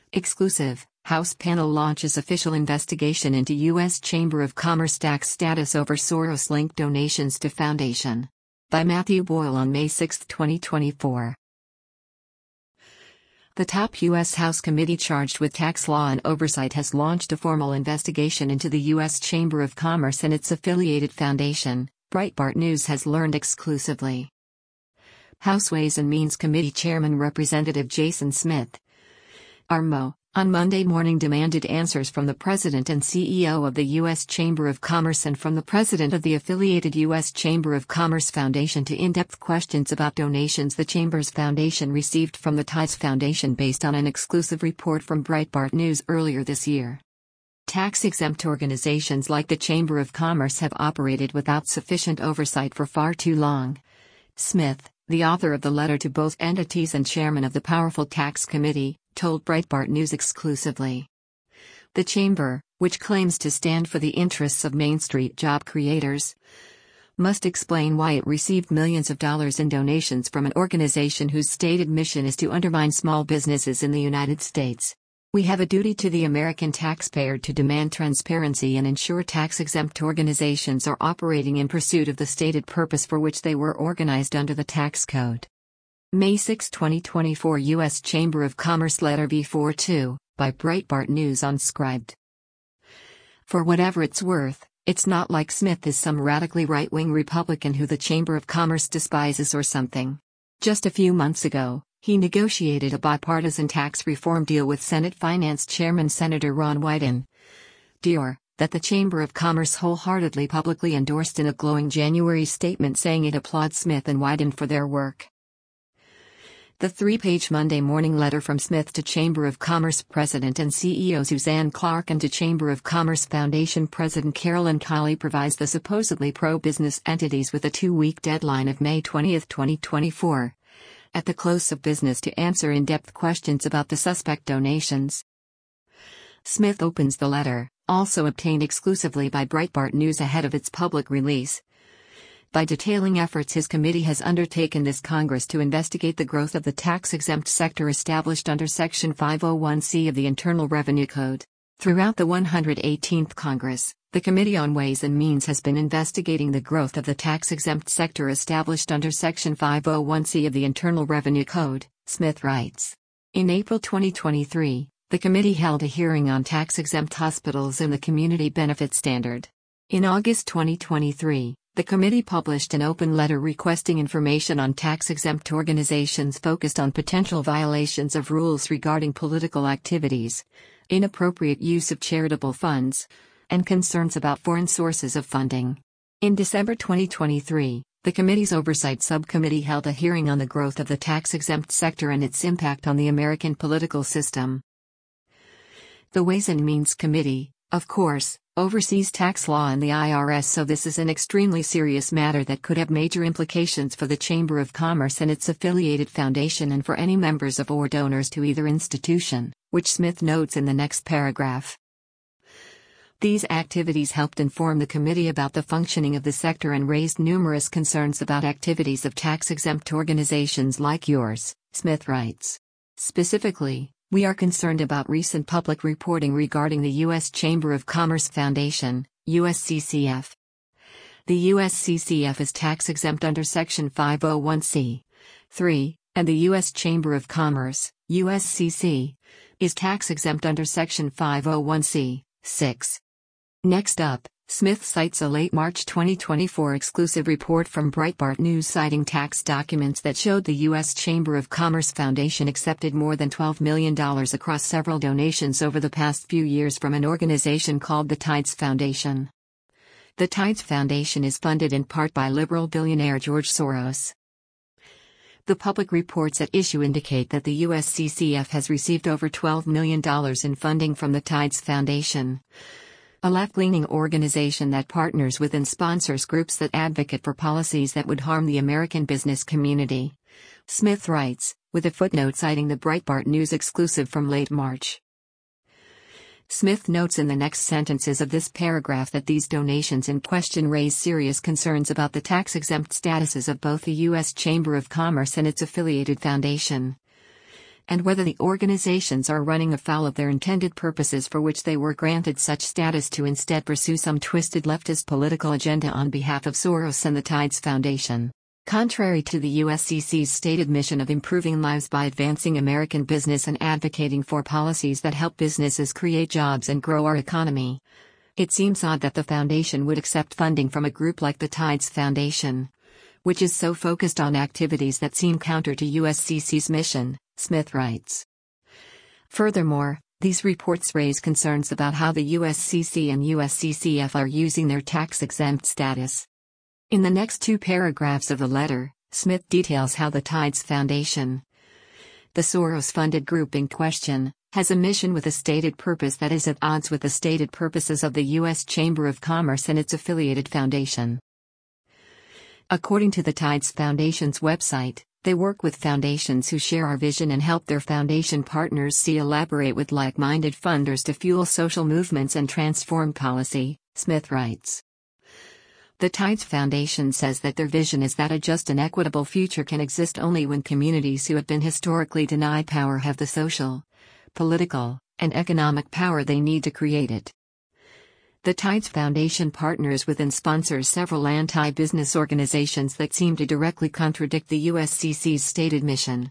Exclusive, House panel launches official investigation into U.S. Chamber of Commerce tax status over Soros-linked donations to foundation. By Matthew Boyle on May 6, 2024. The top U.S. House committee charged with tax law and oversight has launched a formal investigation into the U.S. Chamber of Commerce and its affiliated foundation, Breitbart News has learned exclusively. House Ways and Means Committee Chairman Representative Jason Smith, RMO, on Monday morning demanded answers from the President and CEO of the U.S. Chamber of Commerce and from the President of the affiliated U.S. Chamber of Commerce Foundation to in-depth questions about donations the Chamber's foundation received from the Tides Foundation based on an exclusive report from Breitbart News earlier this year. Tax-exempt organizations like the Chamber of Commerce have operated without sufficient oversight for far too long. Smith, the author of the letter to both entities and chairman of the powerful Tax Committee, told Breitbart News exclusively. The Chamber, which claims to stand for the interests of Main Street job creators, must explain why it received millions of dollars in donations from an organization whose stated mission is to undermine small businesses in the United States. We have a duty to the American taxpayer to demand transparency and ensure tax-exempt organizations are operating in pursuit of the stated purpose for which they were organized under the tax code. May 6, 2024 U.S. Chamber of Commerce Letter V42, by Breitbart News on Scribd. For whatever it's worth, it's not like Smith is some radically right-wing Republican who the Chamber of Commerce despises or something. Just a few months ago, he negotiated a bipartisan tax reform deal with Senate Finance Chairman Senator Ron Wyden, Dr., that the Chamber of Commerce wholeheartedly publicly endorsed in a glowing January statement saying it applauds Smith and Wyden for their work. The three-page Monday morning letter from Smith to Chamber of Commerce President and CEO Suzanne Clark and to Chamber of Commerce Foundation President Carolyn Colley provides the supposedly pro-business entities with a 2-week deadline of May 20, 2024, at the close of business to answer in-depth questions about the suspect donations. Smith opens the letter, also obtained exclusively by Breitbart News ahead of its public release, by detailing efforts his committee has undertaken this Congress to investigate the growth of the tax-exempt sector established under Section 501(c) of the Internal Revenue Code. Throughout the 118th Congress, the Committee on Ways and Means has been investigating the growth of the tax-exempt sector established under Section 501(c) of the Internal Revenue Code, Smith writes. In April 2023, the committee held a hearing on tax-exempt hospitals and the Community Benefit Standard. In August 2023, the committee published an open letter requesting information on tax-exempt organizations focused on potential violations of rules regarding political activities, inappropriate use of charitable funds, and concerns about foreign sources of funding. In December 2023, the committee's Oversight Subcommittee held a hearing on the growth of the tax-exempt sector and its impact on the American political system. The Ways and Means Committee, of course, oversees tax law and the IRS, so this is an extremely serious matter that could have major implications for the Chamber of Commerce and its affiliated foundation and for any members of or donors to either institution, which Smith notes in the next paragraph. These activities helped inform the committee about the functioning of the sector and raised numerous concerns about activities of tax-exempt organizations like yours, Smith writes. Specifically, we are concerned about recent public reporting regarding the U.S. Chamber of Commerce Foundation, USCCF. The USCCF is tax-exempt under Section 501(c)(3), and the U.S. Chamber of Commerce, USCC, is tax-exempt under Section 501(c)(6). Next up, Smith cites a late March 2024 exclusive report from Breitbart News citing tax documents that showed the U.S. Chamber of Commerce Foundation accepted more than $12 million across several donations over the past few years from an organization called the Tides Foundation. The Tides Foundation is funded in part by liberal billionaire George Soros. The public reports at issue indicate that the USCCF has received over $12 million in funding from the Tides Foundation, a left-leaning organization that partners with and sponsors groups that advocate for policies that would harm the American business community. Smith writes, with a footnote citing the Breitbart News exclusive from late March. Smith notes in the next sentences of this paragraph that these donations in question raise serious concerns about the tax-exempt statuses of both the U.S. Chamber of Commerce and its affiliated foundation. and whether the organizations are running afoul of their intended purposes for which they were granted such status to instead pursue some twisted leftist political agenda on behalf of Soros and the Tides Foundation. Contrary to the USCC's stated mission of improving lives by advancing American business and advocating for policies that help businesses create jobs and grow our economy, it seems odd that the foundation would accept funding from a group like the Tides Foundation, which is so focused on activities that seem counter to USCC's mission, Smith writes. Furthermore, these reports raise concerns about how the USCC and USCCF are using their tax-exempt status. In the next 2 paragraphs of the letter, Smith details how the Tides Foundation, the Soros-funded group in question, has a mission with a stated purpose that is at odds with the stated purposes of the U.S. Chamber of Commerce and its affiliated foundation. According to the Tides Foundation's website, they work with foundations who share our vision and help their foundation partners collaborate with like-minded funders to fuel social movements and transform policy, Smith writes. The Tides Foundation says that their vision is that a just and equitable future can exist only when communities who have been historically denied power have the social, political, and economic power they need to create it. The Tides Foundation partners with and sponsors several anti-business organizations that seem to directly contradict the USCC's stated mission.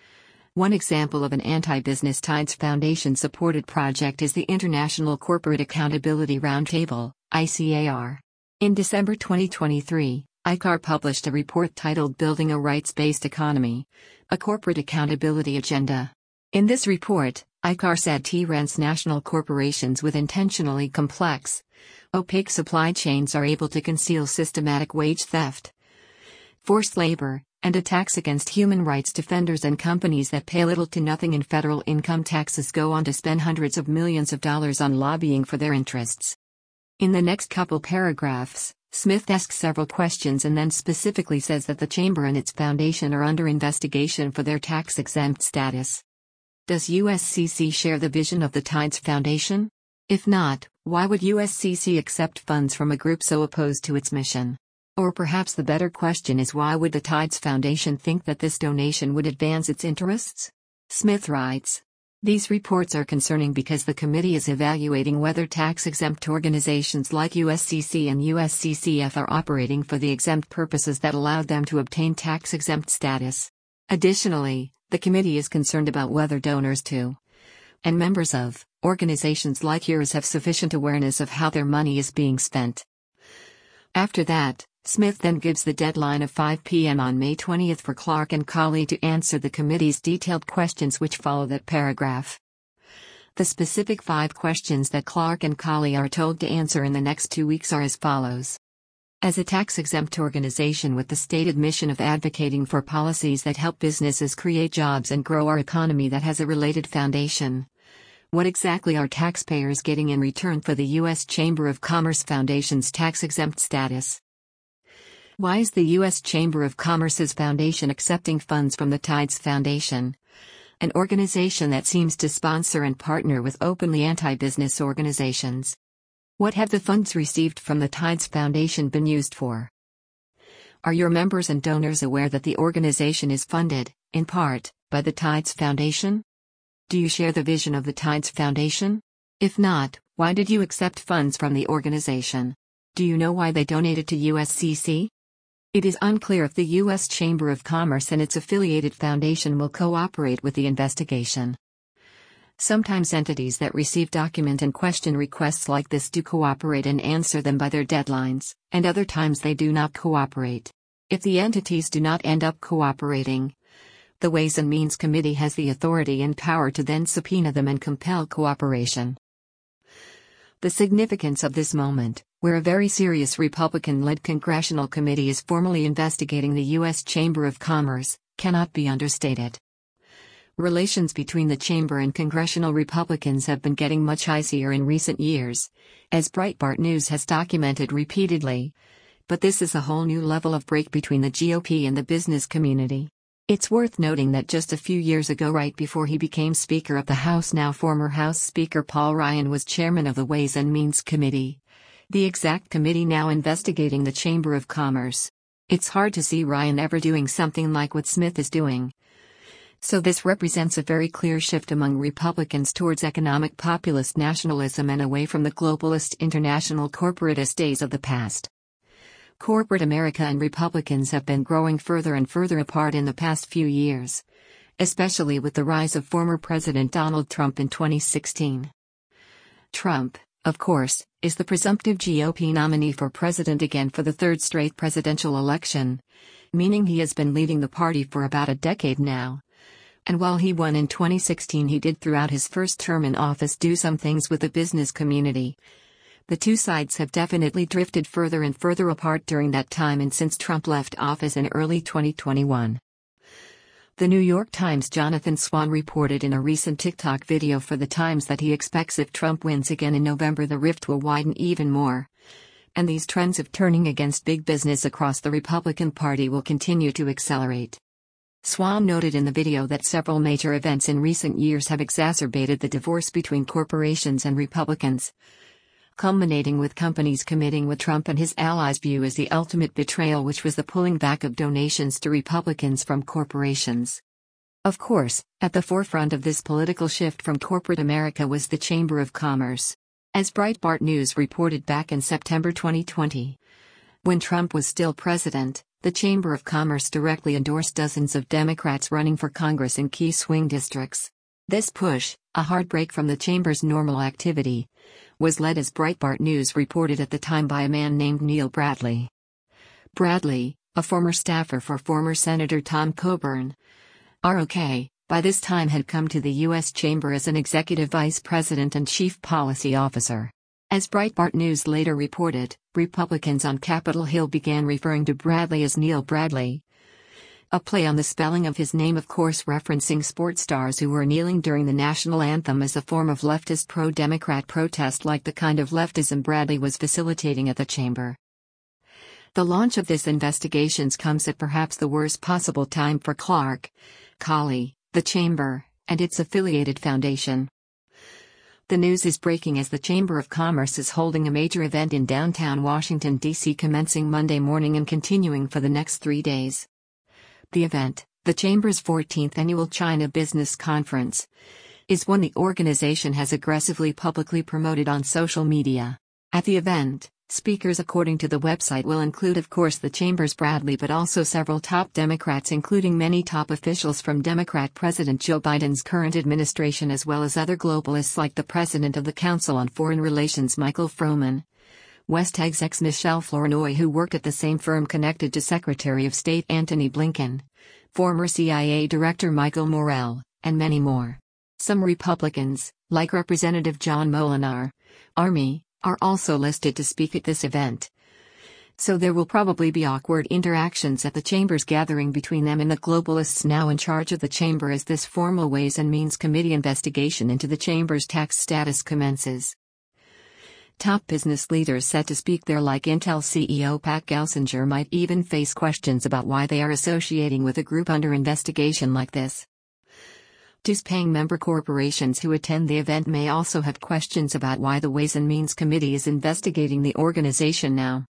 One example of an anti-business Tides Foundation-supported project is the International Corporate Accountability Roundtable, ICAR. In December 2023, ICAR published a report titled Building a Rights-Based Economy, a Corporate Accountability Agenda. In this report, ICAR said transnational corporations with intentionally complex, opaque supply chains are able to conceal systematic wage theft, forced labor, and attacks against human rights defenders, and companies that pay little to nothing in federal income taxes go on to spend hundreds of millions of dollars on lobbying for their interests. In the next couple paragraphs, Smith asks several questions and then specifically says that the Chamber and its foundation are under investigation for their tax-exempt status. Does USCC share the vision of the Tides Foundation? If not, why would USCC accept funds from a group so opposed to its mission? Or perhaps the better question is, why would the Tides Foundation think that this donation would advance its interests? Smith writes, these reports are concerning because the committee is evaluating whether tax-exempt organizations like USCC and USCCF are operating for the exempt purposes that allowed them to obtain tax-exempt status. Additionally, the committee is concerned about whether donors to and members of organizations like yours have sufficient awareness of how their money is being spent. After that, Smith then gives the deadline of 5 p.m. on May 20 for Clark and Colley to answer the committee's detailed questions which follow that paragraph. The specific 5 questions that Clark and Colley are told to answer in the next 2 weeks are as follows. As a tax-exempt organization with the stated mission of advocating for policies that help businesses create jobs and grow our economy that has a related foundation, what exactly are taxpayers getting in return for the U.S. Chamber of Commerce Foundation's tax-exempt status? Why is the U.S. Chamber of Commerce's foundation accepting funds from the Tides Foundation, an organization that seems to sponsor and partner with openly anti-business organizations? What have the funds received from the Tides Foundation been used for? Are your members and donors aware that the organization is funded, in part, by the Tides Foundation? Do you share the vision of the Tides Foundation? If not, why did you accept funds from the organization? Do you know why they donated to USCC? It is unclear if the U.S. Chamber of Commerce and its affiliated foundation will cooperate with the investigation. Sometimes entities that receive document and question requests like this do cooperate and answer them by their deadlines, and other times they do not cooperate. If the entities do not end up cooperating, the Ways and Means Committee has the authority and power to then subpoena them and compel cooperation. The significance of this moment, where a very serious Republican-led congressional committee is formally investigating the U.S. Chamber of Commerce, cannot be understated. Relations between the Chamber and congressional Republicans have been getting much icier in recent years, as Breitbart News has documented repeatedly. But this is a whole new level of break between the GOP and the business community. It's worth noting that just a few years ago, right before he became Speaker of the House, now former House Speaker Paul Ryan was chairman of the Ways and Means Committee, the exact committee now investigating the Chamber of Commerce. It's hard to see Ryan ever doing something like what Smith is doing. So this represents a very clear shift among Republicans towards economic populist nationalism and away from the globalist international corporatist days of the past. Corporate America and Republicans have been growing further and further apart in the past few years, especially with the rise of former President Donald Trump in 2016. Trump, of course, is the presumptive GOP nominee for president again for the third straight presidential election, meaning he has been leading the party for about a decade now. And while he won in 2016, he did throughout his first term in office do some things with the business community. The two sides have definitely drifted further and further apart during that time and since Trump left office in early 2021. The New York Times' Jonathan Swan reported in a recent TikTok video for The Times that he expects if Trump wins again in November, the rift will widen even more. And these trends of turning against big business across the Republican Party will continue to accelerate. Swan noted in the video that several major events in recent years have exacerbated the divorce between corporations and Republicans, culminating with companies committing what Trump and his allies view as the ultimate betrayal, which was the pulling back of donations to Republicans from corporations. Of course, at the forefront of this political shift from corporate America was the Chamber of Commerce. As Breitbart News reported back in September 2020, when Trump was still president, the Chamber of Commerce directly endorsed dozens of Democrats running for Congress in key swing districts. This push, a hard break from the Chamber's normal activity, was led, as Breitbart News reported at the time, by a man named Neil Bradley. Bradley, a former staffer for former Senator Tom Coburn, ROK, by this time had come to the U.S. Chamber as an executive vice president and chief policy officer. As Breitbart News later reported, Republicans on Capitol Hill began referring to Bradley as Neil Bradley, a play on the spelling of his name, of course referencing sports stars who were kneeling during the national anthem as a form of leftist pro-Democrat protest like the kind of leftism Bradley was facilitating at the chamber. The launch of this investigation comes at perhaps the worst possible time for Clark Colley, the chamber, and its affiliated foundation. The news is breaking as the Chamber of Commerce is holding a major event in downtown Washington, D.C. commencing Monday morning and continuing for the next 3 days. The event, the Chamber's 14th annual China Business Conference, is one the organization has aggressively publicly promoted on social media. At the event, speakers according to the website will include, of course, the Chamber's Bradley, but also several top Democrats, including many top officials from Democrat President Joe Biden's current administration, as well as other globalists like the President of the Council on Foreign Relations Michael Froman, West exec Michelle Flournoy, who worked at the same firm connected to Secretary of State Antony Blinken, former CIA Director Michael Morell, and many more. Some Republicans, like Representative John Molinar, Army, are also listed to speak at this event. So there will probably be awkward interactions at the Chamber's gathering between them and the globalists now in charge of the Chamber as this formal Ways and Means Committee investigation into the Chamber's tax status commences. Top business leaders set to speak there, like Intel CEO Pat Gelsinger, might even face questions about why they are associating with a group under investigation like this. Dues-paying member corporations who attend the event may also have questions about why the Ways and Means Committee is investigating the organization now.